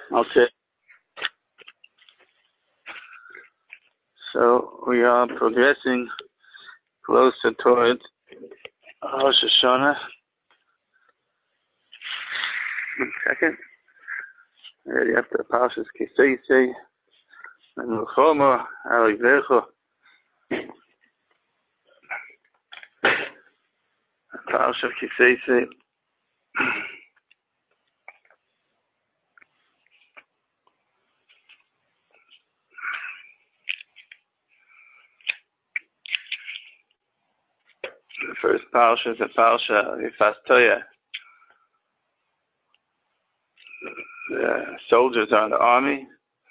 Okay. So we are progressing closer toward Rosh Hashanah. One second. Already after Parshas Kiseisei and Milchoma Aligvecho. Parshas Kiseisei. The first Parsha is the Parsha Yifastoya. The soldiers are in the army,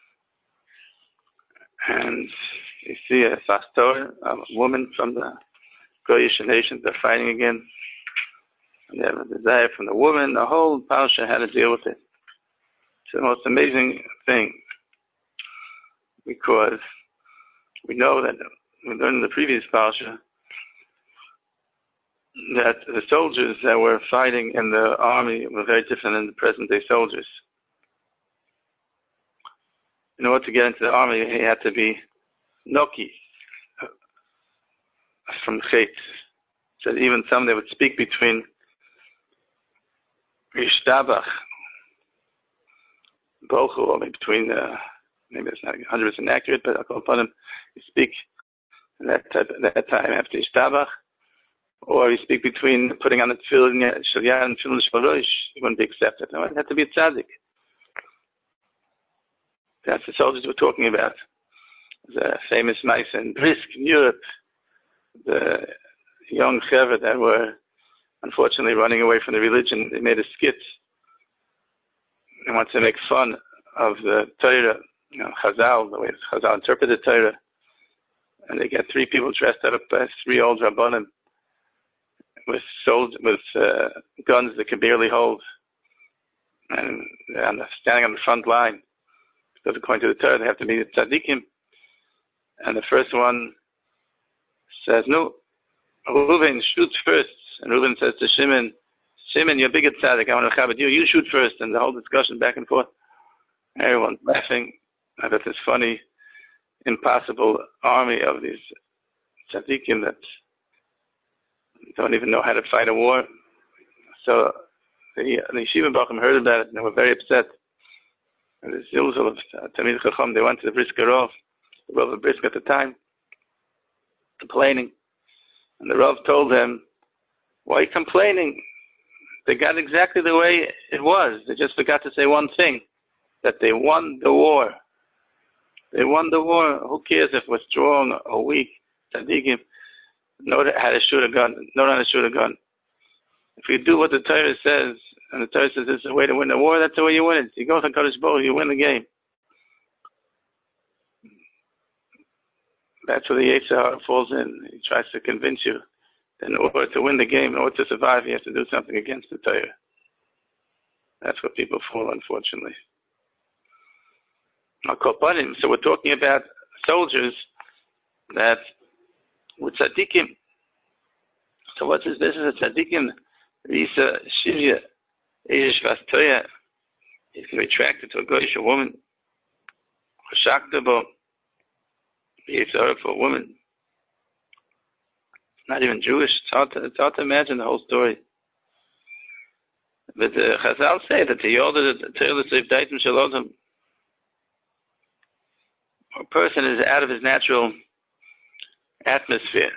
and you see a Fastoya, a woman from the Goyish nations. They're fighting again. And they have a desire from the woman. The whole Parsha had to deal with it. It's the most amazing thing, because we know that we learned in the previous Parsha that the soldiers that were fighting in the army were very different than the present day soldiers. In order to get into the army, he had to be Noki from Chet. So even some they would speak between Ishtabach, Bochu, or between, maybe it's not 100% accurate, but I'll call upon him, you speak that time after Ishtabach, or you speak between putting on the tefillin, Shalyah and tefillin Shalosh, it wouldn't be accepted. No, it had to be a tzaddik. That's the soldiers we're talking about. The famous mice in Brisk in Europe, the young chevra that were unfortunately running away from the religion. They made a skit. They wanted to make fun of the Torah, Chazal, the way Chazal interpreted Torah. And they get three people dressed up as three old Rabbanim with guns they can barely hold, and standing on the front line. Because according to the Torah, they have to be the tzaddikim. And the first one says, "No, Reuven, shoot first." And Reuven says to Shimon, "Shimon, you're a bigger tzaddik. I want to chabad you. You shoot first." And the whole discussion back and forth. Everyone's laughing at this funny, impossible army of these tzaddikim that don't even know how to fight a war. So the Yeshiva Bachim heard about it and they were very upset. And the Zilzal of Talmid Chacham, they went to the Brisker Rav, the Rav of Brisk at the time, complaining. And the Rav told them, "Why are you complaining? They got exactly the way it was. They just forgot to say one thing, that they won the war. They won the war. Who cares if we're strong or weak? Tzaddikim know how to shoot a gun. Know how to shoot a gun. If you do what the Torah says, and the Torah says this is the way to win the war, that's the way you win it. You go to Kadosh Baruch Hu, you win the game." That's where the Yetzer Hara falls in. He tries to convince you that in order to win the game, in order to survive, you have to do something against the Torah. That's where people fall, unfortunately. So we're talking about soldiers that with tzaddikim. So what's this? This is a tzaddikim. Risa Shivya Eish Vastoya. He can be attracted to a goyish woman. Chashaktabo. It's hard for a woman. Not even Jewish. It's hard to imagine the whole story. But the Chazal say that the older the Torah Seif Daitim Shalodam, a person is out of his natural atmosphere.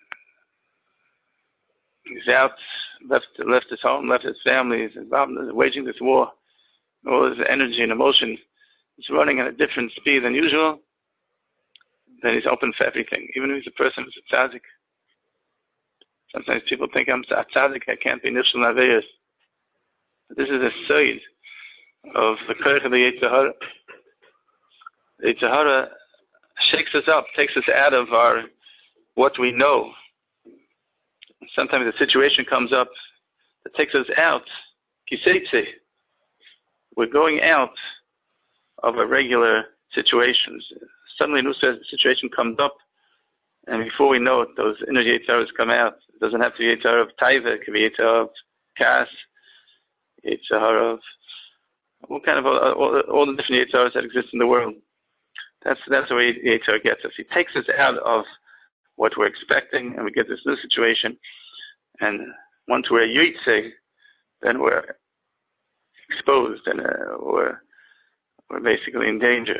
He's out, left his home, left his family, he's involved in waging this war. All his energy and emotion is running at a different speed than usual. Then he's open for everything, even if he's a person who's a tzaddik. Sometimes people think I'm a tzaddik, I can't be nifshel naveis. This is a side of the koach of the Yetzer Hara. The Yetzer Hara shakes us up, takes us out of what we know. Sometimes a situation comes up that takes us out. Kiseitse. We're going out of a regular situation. Suddenly a new situation comes up, and before we know it, those inner Yetzer Haras come out. It doesn't have to be Yetzer Hara of Taiva, it can be Yetzer Hara of Kas, Yetzer Hara what kind of all the different Yitzharas that exist in the world. That's the way Yitzhar gets us. He takes us out of what we're expecting, and we get this new situation. And once we're Yitzhar, then we're exposed, and we're basically in danger.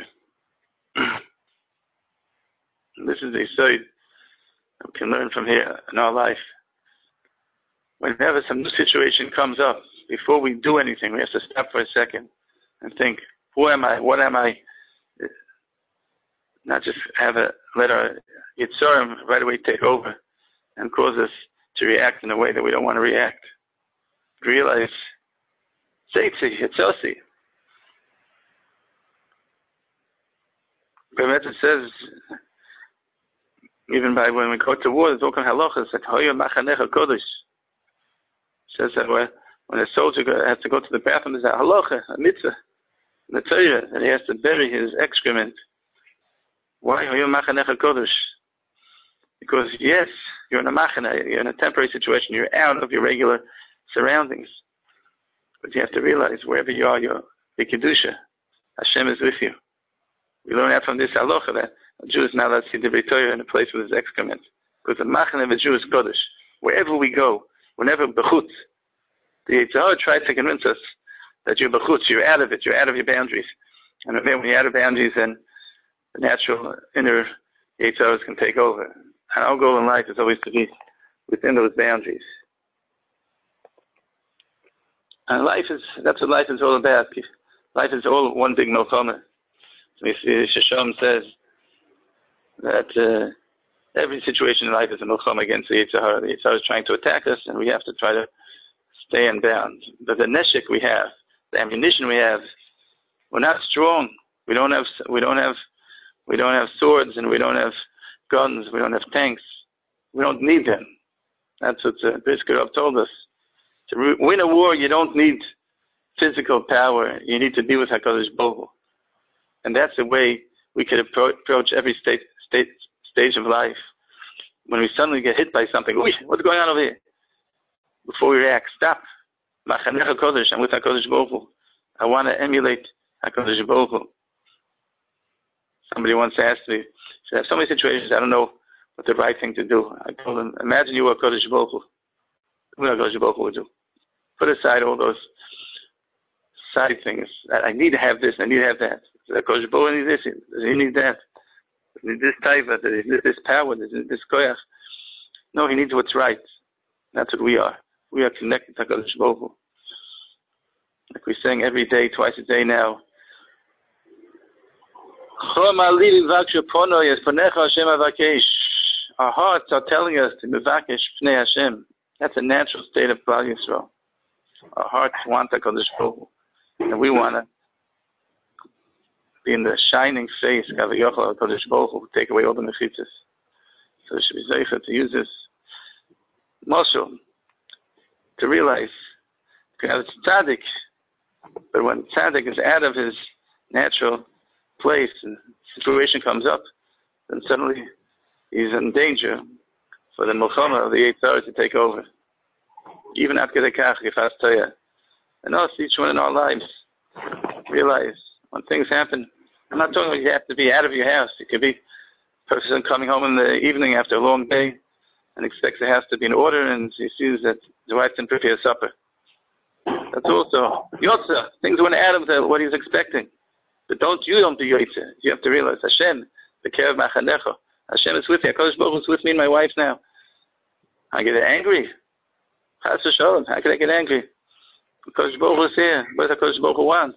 This is the side we can learn from here in our life. Whenever some new situation comes up, before we do anything, we have to stop for a second and think, who am I? What am I? Not just let our Yitzarim right away take over and cause us to react in a way that we don't want to react. Realize, Seitzi, Yitzasi. But it says, even by when we go to war, there's all kind of halachas, like Hoya Machanecha Kodesh. Says that when a soldier has to go to the bathroom, there's a halacha, a mitzvah, in the Torah, that he has to bury his excrement. Why Hoya Machanecha Kodesh? Because yes, you're in a machane, you're in a temporary situation, you're out of your regular surroundings. But you have to realize, wherever you are, you're Kedusha. Hashem is with you. We learn that from this halacha that a Jew is not allowed to see the Torah in a place with his excrement. Because the machane of a Jew is Kodesh. Wherever we go, whenever bechutz, the Yitzhar tries to convince us that you're bechutz, you're out of it, you're out of your boundaries. And then when you're out of boundaries, then the natural inner Yitzhars can take over. And our goal in life is always to be within those boundaries. And that's what life is all about. Life is all one big milchama. Shasham says that every situation in life is a milchama against the Yitzhar. The Yitzhar is trying to attack us, and we have to try to stay in bounds. But the neshek we have, the ammunition we have, we're not strong. We don't have swords, and we don't have guns. We don't have tanks. We don't need them. That's what Brisker told us. To win a war, you don't need physical power. You need to be with HaKadosh Baruch Hu. And that's the way we could approach every stage of life. When we suddenly get hit by something, what's going on over here? Before we react, stop. Machanech HaKadosh, I'm with HaKadosh Baruch Hu. I want to emulate HaKadosh Baruch Hu. Somebody once asked me, I have so many situations, I don't know what the right thing to do. I told him, imagine you were HaKadosh Baruch Hu. What HaKadosh Baruch Hu would do? Put aside all those side things. I need to have this, I need to have that. HaKadosh Baruch Hu needs this, he needs that. He needs this taiva, he needs this power, this koyach. No, he needs what's right. That's what we are. We are connected to HaKadosh Baruch Hu. Like we're saying every day, twice a day now. Our hearts are telling us to mevakesh pnei Hashem. That's a natural state of Klal Yisrael. Our hearts want HaKadosh Baruch Hu, and we want to be in the shining face of HaKadosh Baruch Hu, take away all the mechitzas. So we should be zeicher to use this mashal to realize it's tzaddik, but when tzaddik is out of his natural place and situation comes up, then suddenly he's in danger for the milchama of the Yitzhar to take over. Even at Gedekach, Gefas Toya. And us, each one in our lives, realize when things happen, I'm not talking about you have to be out of your house. It could be a person coming home in the evening after a long day and expects the house to be in order, and he sees that his wife didn't prepare supper. That's also Yotza. Things went out of what he's expecting. But you don't do Yotza. You have to realize Hashem, the care of Machanecha. Hashem is with you. HaKadosh Baruch Hu is with me and my wife now. I get angry. Chas v'sholom. How can I get angry? HaKadosh Baruch Hu is here. What does HaKadosh Baruch Hu want?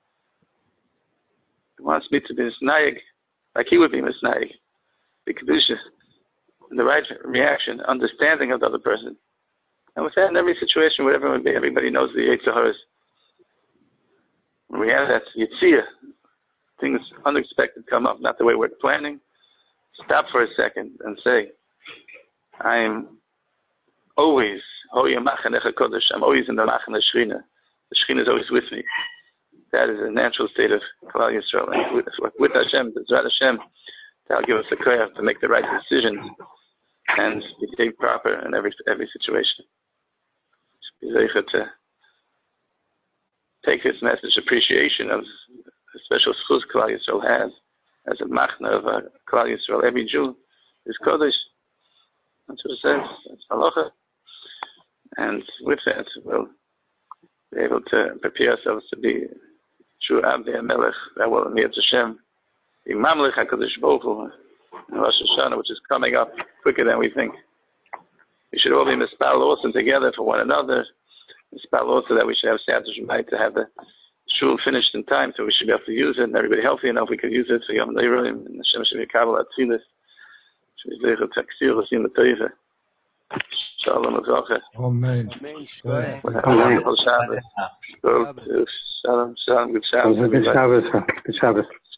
He wants me to be misnayig, like he would be misnayig. Be kedusha. The right reaction, understanding of the other person. And with that, in every situation, whatever it would be, everybody knows the Yitzhar is. When we have that Yitzhia, things unexpected come up, not the way we're planning. Stop for a second and say, I'm always, I'm always in the Machane Shechina. The Shechina is always with me. That is a natural state of Klal Yisrael. And with Hashem, the Zrat Hashem, that'll give us the koyach to make the right decisions and be proper in every situation. Be zeicher to take this message, appreciation of the special schus Klal Yisrael has as a machna of Klal Yisrael. Every Jew is Kodesh. That's what it says. That's halacha. And with that, we'll be able to prepare ourselves to be true Abdei Melech, that will meet Hashem, the Mamlech HaKadosh Baruch Hu, and Rosh Hashanah, which is coming up quicker than we think. We should all be mispal also together for one another. Mispal also that we should have Siyata Shemai to have the shul finished in time, so we should be able to use it, and everybody healthy enough we could use it for Yom Leirim, and Hashem should be Kabbalah Tzilis, should be Zeichel Taksir, L'Sim L'Toive. Shalom L'Zoche. Amen. Wonderful Shabbos. Shalom, good Shabbos. Good Shabbos.